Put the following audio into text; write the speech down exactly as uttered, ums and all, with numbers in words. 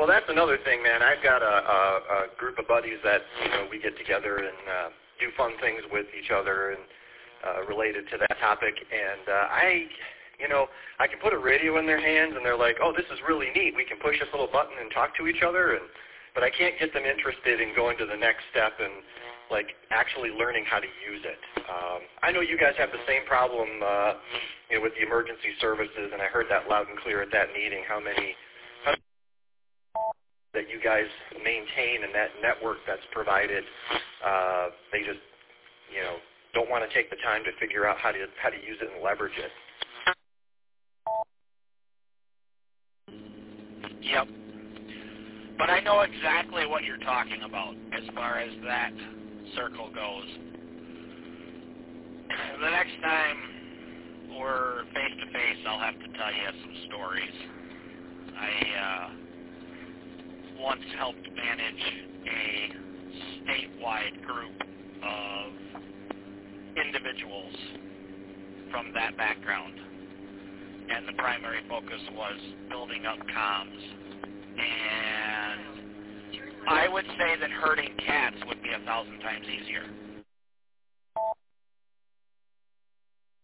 Well, that's another thing, man. I've got a, a, a group of buddies that, you know, we get together and uh, do fun things with each other and uh, related to that topic. And uh, I, you know, I can put a radio in their hands and they're like, oh, this is really neat. We can push this little button and talk to each other. And but I can't get them interested in going to the next step and, like, actually learning how to use it. Um, I know you guys have the same problem, uh, you know, with the emergency services, and I heard that loud and clear at that meeting, how many that you guys maintain and that network that's provided, uh, they just, you know, don't want to take the time to figure out how to how to use it and leverage it. Yep. But I know exactly what you're talking about as far as that circle goes. The next time we're face-to-face, I'll have to tell you some stories. I, uh, once helped manage a statewide group of individuals from that background, and the primary focus was building up comms. And I would say that herding cats would be a thousand times easier.